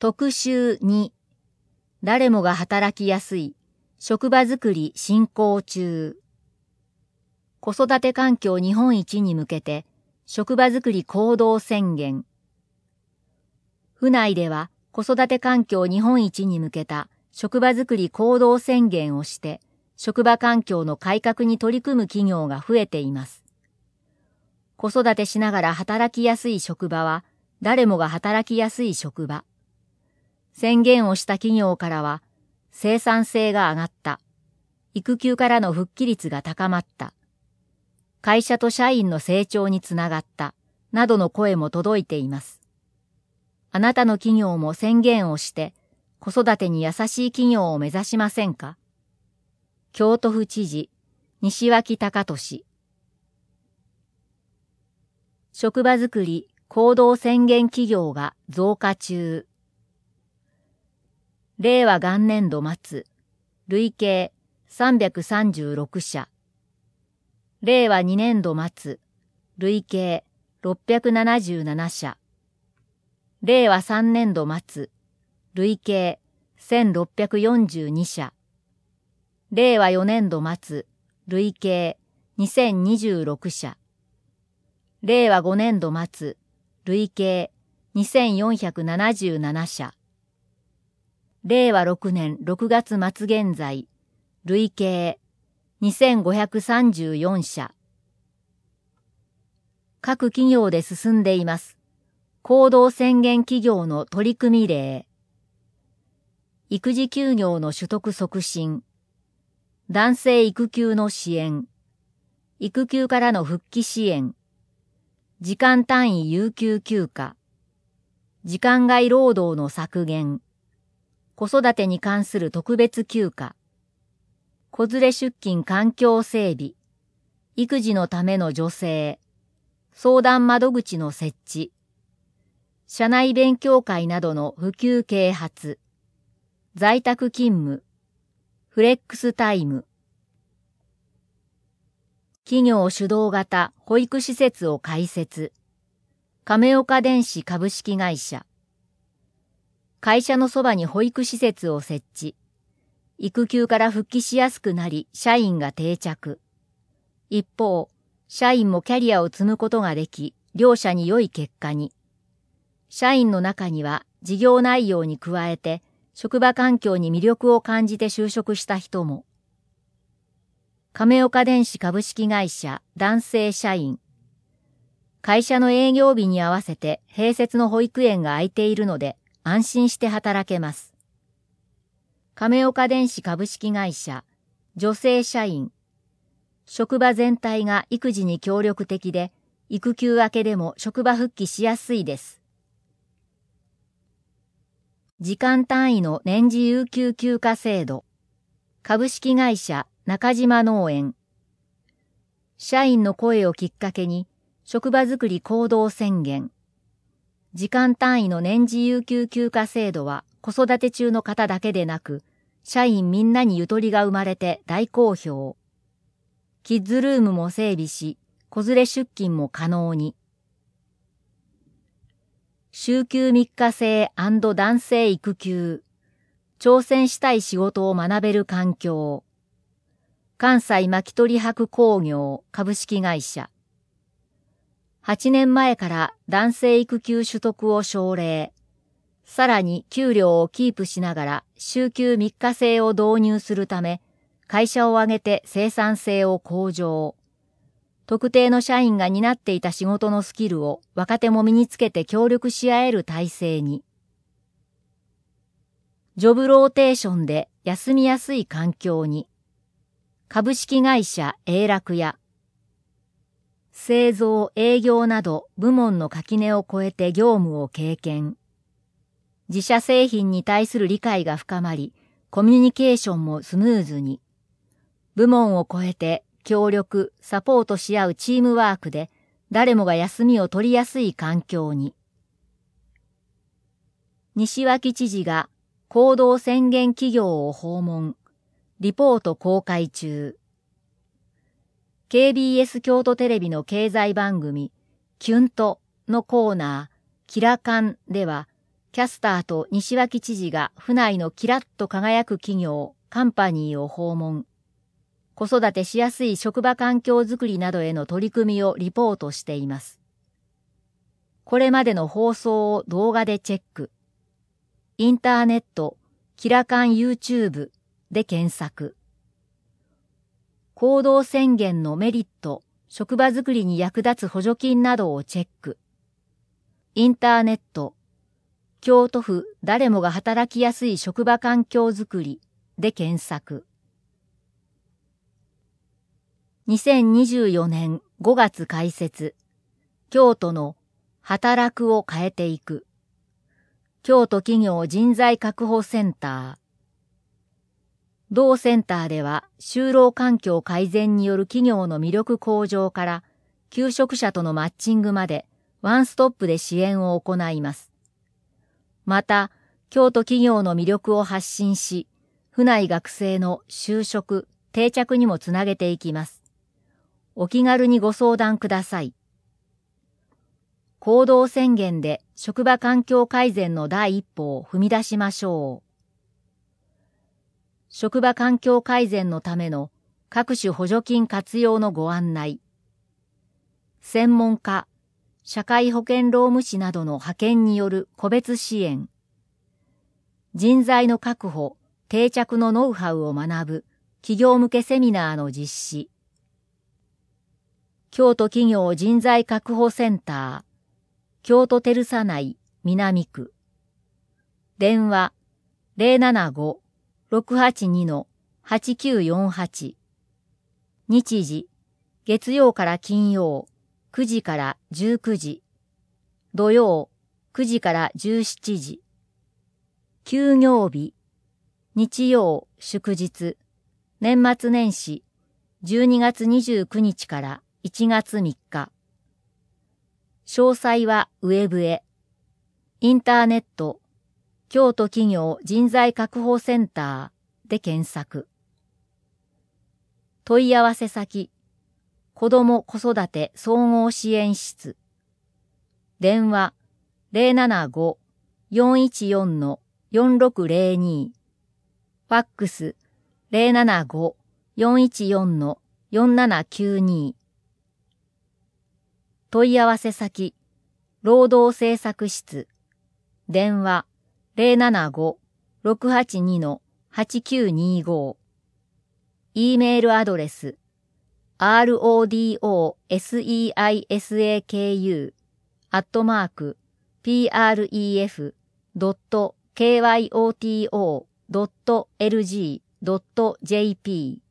特集2、誰もが働きやすい職場づくり進行中。子育て環境日本一に向けて職場づくり行動宣言。府内では子育て環境日本一に向けた職場づくり行動宣言をして職場環境の改革に取り組む企業が増えています。子育てしながら働きやすい職場は誰もが働きやすい職場。宣言をした企業からは、生産性が上がった。育休からの復帰率が高まった。会社と社員の成長につながった。などの声も届いています。あなたの企業も宣言をして、子育てに優しい企業を目指しませんか？京都府知事、西脇隆俊。職場づくり行動宣言企業が増加中。令和元年度末、累計336社。令和2年度末、累計677社。令和3年度末、累計1642社。令和4年度末、累計2026社。令和5年度末、累計2477社。令和6年6月末現在、累計2534社。各企業で進んでいます。行動宣言企業の取り組み例。育児休業の取得促進。男性育休の支援。育休からの復帰支援。時間単位有給休暇。時間外労働の削減。子育てに関する特別休暇。子連れ出勤環境整備。育児のための助成。相談窓口の設置。社内勉強会などの普及啓発。在宅勤務。フレックスタイム。企業主導型保育施設を開設。亀岡電子株式会社。会社のそばに保育施設を設置。育休から復帰しやすくなり、社員が定着。一方、社員もキャリアを積むことができ、両者に良い結果に。社員の中には事業内容に加えて、職場環境に魅力を感じて就職した人も。亀岡電子株式会社男性社員。会社の営業日に合わせて併設の保育園が空いているので、安心して働けます。亀岡電子株式会社女性社員。職場全体が育児に協力的で、育休明けでも職場復帰しやすいです。時間単位の年次有給休暇制度。株式会社中島農園。社員の声をきっかけに、職場づくり行動宣言。時間単位の年次有給休暇制度は子育て中の方だけでなく、社員みんなにゆとりが生まれて大好評。キッズルームも整備し、子連れ出勤も可能に。週休3日制&男性育休。挑戦したい仕事を学べる環境。関西巻取博工業株式会社。8年前から男性育休取得を奨励。さらに給料をキープしながら週休3日制を導入するため、会社を挙げて生産性を向上。特定の社員が担っていた仕事のスキルを若手も身につけて協力し合える体制に。ジョブローテーションで休みやすい環境に。株式会社永楽屋。製造・営業など部門の垣根を越えて業務を経験。自社製品に対する理解が深まり、コミュニケーションもスムーズに。部門を超えて協力・サポートし合うチームワークで誰もが休みを取りやすい環境に。西脇知事が行動宣言企業を訪問。リポート公開中。KBS 京都テレビの経済番組キュンとのコーナーキラカンではキャスターと西脇知事が府内のキラッと輝く企業、カンパニーを訪問。子育てしやすい職場環境づくりなどへの取り組みをリポートしています。これまでの放送を動画でチェック。インターネット、キラカン YouTube で検索。行動宣言のメリット、職場づくりに役立つ補助金などをチェック。インターネット、京都府誰もが働きやすい職場環境づくりで検索。2024年5月開設、京都の働くを変えていく。京都企業人材確保センター。同センターでは就労環境改善による企業の魅力向上から求職者とのマッチングまでワンストップで支援を行います。また、京都企業の魅力を発信し、府内学生の就職、定着にもつなげていきます。お気軽にご相談ください。行動宣言で職場環境改善の第一歩を踏み出しましょう。職場環境改善のための各種補助金活用のご案内。専門家、社会保険労務士などの派遣による個別支援。人材の確保、定着のノウハウを学ぶ企業向けセミナーの実施。京都企業人材確保センター、京都テルサ内南区。電話075-682-8948。日時、月曜から金曜9時から19時。土曜9時から17時。休業日、日曜祝日、年末年始12月29日から1月3日。詳細はウェブへ。インターネット、京都企業人材確保センターで検索。問い合わせ先、子ども子育て総合支援室。電話075-414-4602。ファックス075-414-4792。問い合わせ先、労働政策室。電話075-682-8925。E メールアドレス、rodoseisaku@pref.kyoto.lg.jp